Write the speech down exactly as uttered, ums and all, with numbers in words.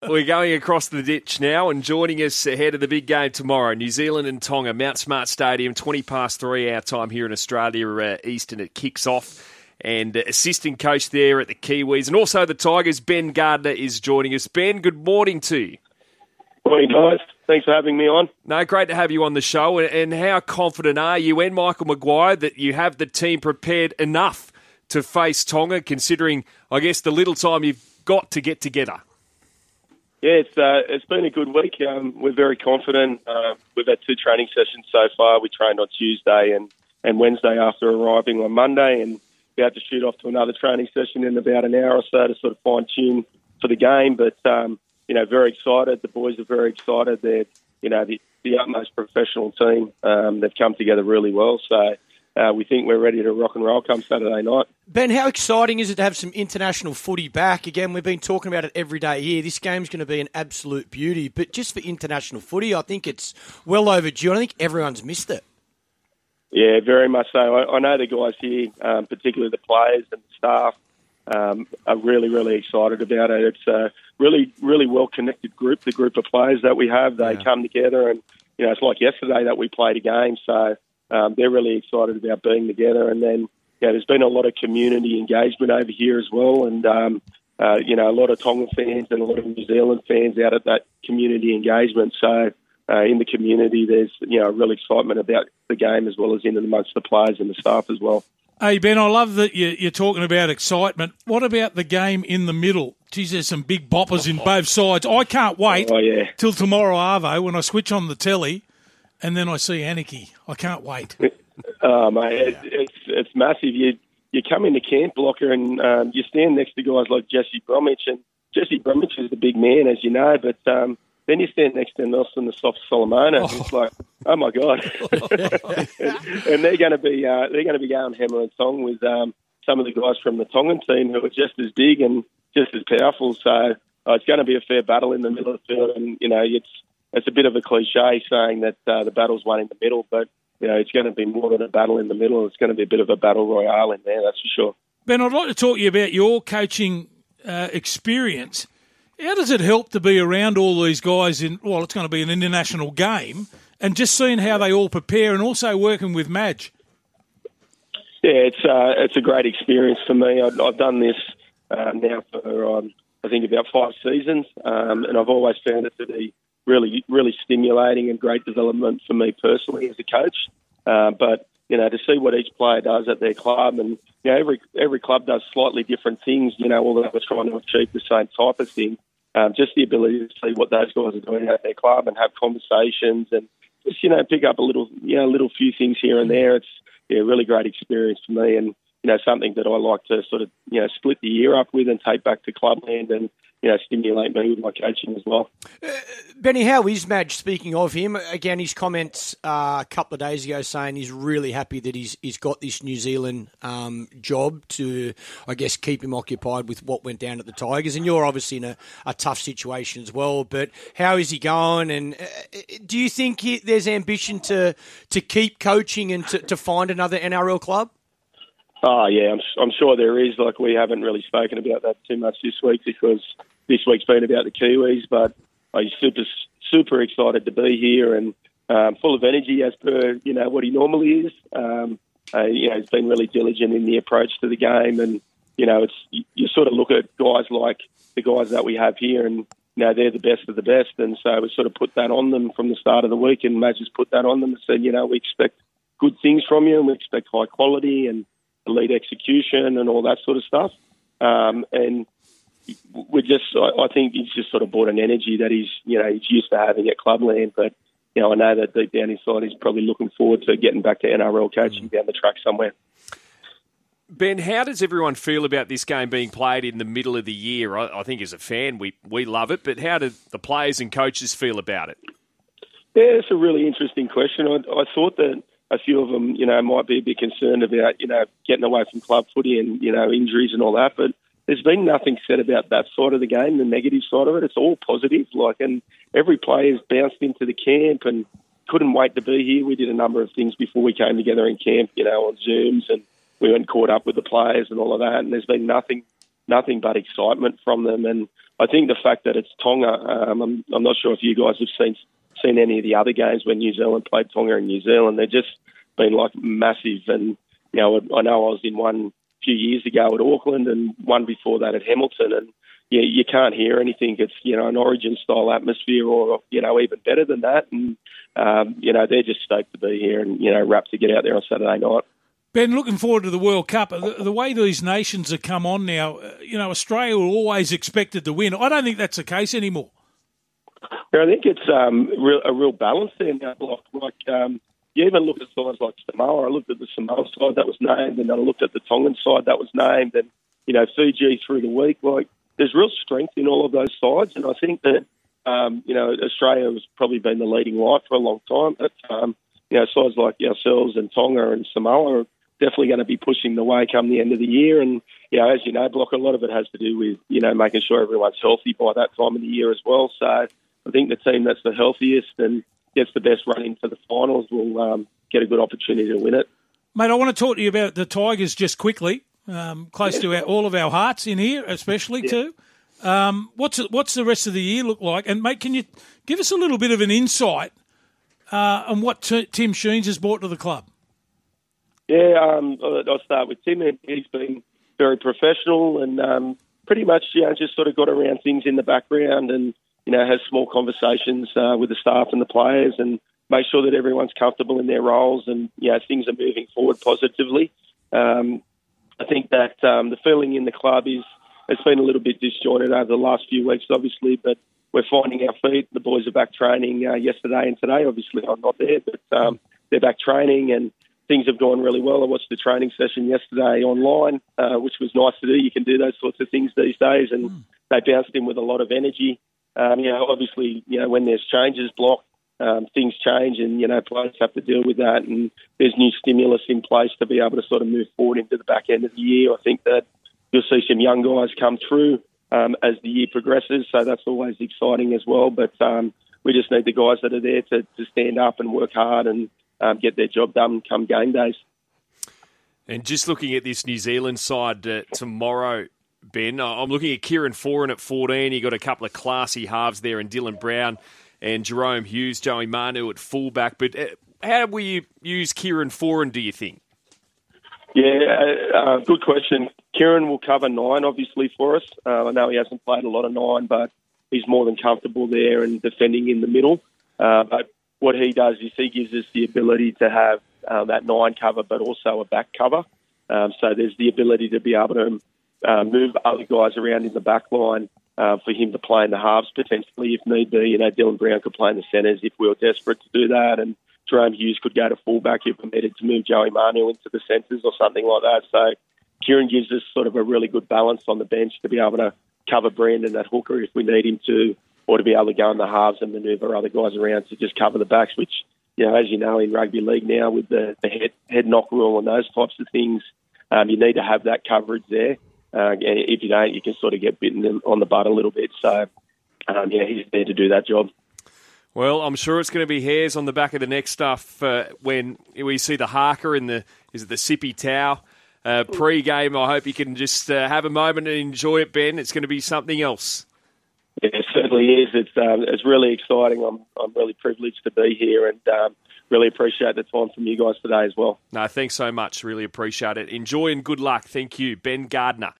We're going across the ditch now, and joining us ahead of the big game tomorrow, New Zealand and Tonga, Mount Smart Stadium, twenty past three our time here in Australia, uh, Eastern, it kicks off. And uh, assistant coach there at the Kiwis, and also the Tigers, Ben Gardner, is joining us. Ben, good morning to you. Morning, guys. Thanks for having me on. No, great to have you on the show. And, and how confident are you and Michael Maguire that you have the team prepared enough to face Tonga, considering, I guess, the little time you've got to get together? Yeah, it's uh, it's been a good week. Um, we're very confident. Uh, we've had two training sessions so far. We trained on Tuesday and, and Wednesday after arriving on Monday, and we had to shoot off to another training session in about an hour or so to sort of fine-tune for the game. But, um, you know, very excited. The boys are very excited. They're, you know, the, the utmost professional team. Um, they've come together really well. So uh, we think we're ready to rock and roll come Saturday night. Ben, how exciting is it to have some international footy back? Again, we've been talking about it every day here. This game's going to be an absolute beauty. But just for international footy, I think it's well overdue. I think everyone's missed it. Yeah, very much so. I, I know the guys here, um, particularly the players and the staff, um, are really, really excited about it. It's a really, really well-connected group, the group of players that we have. They yeah. come together, and, you know, it's like yesterday that we played a game, so um, they're really excited about being together. And then, yeah, there's been a lot of community engagement over here as well, and, um, uh, you know, a lot of Tonga fans and a lot of New Zealand fans out at that community engagement. So, Uh, in the community, there's, you know, real excitement about the game as well as in and amongst the players and the staff as well. Hey, Ben, I love that you're talking about excitement. What about the game in the middle? Geez, there's some big boppers in both sides. I can't wait oh, yeah. till tomorrow, Arvo, when I switch on the telly and then I see Anarchy. I can't wait. oh, mate, it, it's, it's massive. You you come into camp, Blocker, and um, you stand next to guys like Jesse Bromwich, and Jesse Bromwich is the big man, as you know, but... Um, Then you stand next to Nelson the Soft Solomona. Oh. It's like, oh my god! and they're going to be uh, they're going to be going hammer and song with um, some of the guys from the Tongan team who are just as big and just as powerful. So uh, it's going to be a fair battle in the middle of the field. And you know, it's it's a bit of a cliche saying that uh, the battle's won in the middle, but you know, it's going to be more than a battle in the middle. It's going to be a bit of a battle royale in there, that's for sure. Ben, I'd like to talk to you about your coaching uh, experience. How does it help to be around all these guys in, well, it's going to be an international game, and just seeing how they all prepare and also working with Madge? Yeah, it's uh, it's a great experience for me. I've, I've done this uh, now for, um, I think, about five seasons, um, and I've always found it to be really, really stimulating and great development for me personally as a coach. Uh, but, you know, to see what each player does at their club, and, you know, every, every club does slightly different things, you know, although we're trying to achieve the same type of thing. Um, just the ability to see what those guys are doing at their club and have conversations and just, you know, pick up a little, you know, little few things here and there. It's yeah, a really great experience for me, and, you know, something that I like to sort of, you know, split the year up with and take back to clubland and, you know, stimulate me with my coaching as well. Uh, Benny, how is Madge? Speaking of him, again, his comments uh, a couple of days ago saying he's really happy that he's he's got this New Zealand um, job to, I guess, keep him occupied with what went down at the Tigers. And you're obviously in a, a tough situation as well. But how is he going? And uh, do you think he, there's ambition to to keep coaching and to, to find another N R L club? Oh, yeah, I'm, I'm sure there is. Like, we haven't really spoken about that too much this week because this week's been about the Kiwis, but I'm super, super excited to be here and um, full of energy as per, you know, what he normally is. Um, uh, you know, he's been really diligent in the approach to the game, and, you know, it's you, you sort of look at guys like the guys that we have here, and, you know, they're the best of the best, and so we sort of put that on them from the start of the week, and Madge has put that on them and said, you know, we expect good things from you, and we expect high quality and elite execution and all that sort of stuff. Um, and we just, I, I think he's just sort of brought an energy that he's, you know, he's used to having at clubland. But, you know, I know that deep down inside he's probably looking forward to getting back to N R L coaching down the track somewhere. Ben, how does everyone feel about this game being played in the middle of the year? I, I think as a fan, we, we love it, but how do the players and coaches feel about it? Yeah, it's a really interesting question. I, I thought that a few of them, you know, might be a bit concerned about, you know, getting away from club footy and, you know, injuries and all that. But there's been nothing said about that side of the game, the negative side of it. It's all positive. Like, and every player's bounced into the camp and couldn't wait to be here. We did a number of things before we came together in camp, you know, on Zooms, and we went caught up with the players and all of that. And there's been nothing, nothing but excitement from them. And I think the fact that it's Tonga, um, I'm, I'm not sure if you guys have seen seen any of the other games when New Zealand played Tonga in New Zealand. They've just been like massive. And, you know, I know I was in one a few years ago at Auckland and one before that at Hamilton. And, yeah, you can't hear anything. It's, you know, an Origin-style atmosphere or, you know, even better than that. And, um, you know, they're just stoked to be here and, you know, rapt to get out there on Saturday night. Ben, looking forward to the World Cup. The, the way these nations have come on now, you know, Australia were always expected to win. I don't think that's the case anymore. Yeah, I think it's um, real, a real balance there now, Block. Like, um, you even look at sides like Samoa. I looked at the Samoa side that was named, and then I looked at the Tongan side that was named, and, you know, Fiji through the week. Like, there's real strength in all of those sides, and I think that, um, you know, Australia has probably been the leading light for a long time. But, um, you know, sides like ourselves and Tonga and Samoa are definitely going to be pushing the way come the end of the year. And, you know, as you know, Block, a lot of it has to do with, you know, making sure everyone's healthy by that time of the year as well. So I think the team that's the healthiest and gets the best run into the finals will um, get a good opportunity to win it. Mate, I want to talk to you about the Tigers just quickly, um, close yeah. to our, all of our hearts in here, especially yeah. too. Um, what's what's the rest of the year look like? And, mate, can you give us a little bit of an insight uh, on what t- Tim Sheens has brought to the club? Yeah, um, I'll start with Tim. He's been very professional and um, pretty much, you know, just sort of got around things in the background and, you know, has small conversations uh, with the staff and the players and make sure that everyone's comfortable in their roles and, you know, things are moving forward positively. Um, I think that um, the feeling in the club is it's been a little bit disjointed over the last few weeks, obviously, but we're finding our feet. The boys are back training uh, yesterday and today. Obviously, I'm not there, but um, they're back training and things have gone really well. I watched the training session yesterday online, uh, which was nice to do. You can do those sorts of things these days, and mm. they bounced in with a lot of energy. Um, you know, obviously, you know, when there's changes, Block, um, things change, and, you know, players have to deal with that, and there's new stimulus in place to be able to sort of move forward into the back end of the year. I think that you'll see some young guys come through um, as the year progresses, so that's always exciting as well. But um, we just need the guys that are there to, to stand up and work hard and Um, get their job done come game days. And just looking at this New Zealand side uh, tomorrow, Ben, I'm looking at Kieran Foran at fourteen. You've got a couple of classy halves there in Dylan Brown and Jerome Hughes, Joey Manu at fullback. But uh, how will you use Kieran Foran, do you think? Yeah, uh, good question. Kieran will cover nine, obviously, for us. Uh, I know he hasn't played a lot of nine, but he's more than comfortable there and defending in the middle. Uh, but what he does is he gives us the ability to have uh, that nine cover, but also a back cover. Um, so there's the ability to be able to uh, move other guys around in the back line uh, for him to play in the halves potentially if need be. You know, Dylan Brown could play in the centres if we were desperate to do that, and Jerome Hughes could go to fullback if permitted to move Joey Manu into the centres or something like that. So Kieran gives us sort of a really good balance on the bench to be able to cover Brandon at hooker if we need him to, or to be able to go in the halves and manoeuvre other guys around to just cover the backs, which, you know, as you know, in rugby league now with the, the head, head knock rule and those types of things, um, you need to have that coverage there. Uh, and if you don't, you can sort of get bitten on the butt a little bit. So, um, yeah, he's there to do that job. Well, I'm sure it's going to be hairs on the back of the neck stuff uh, when we see the Harker in the, is it the Sippy Tau uh, pre-game. I hope you can just uh, have a moment and enjoy it, Ben. It's going to be something else. Yeah, it certainly is. It's um, it's really exciting. I'm I'm really privileged to be here and um, really appreciate the time from you guys today as well. No, thanks so much. Really appreciate it. Enjoy and good luck. Thank you, Ben Gardner.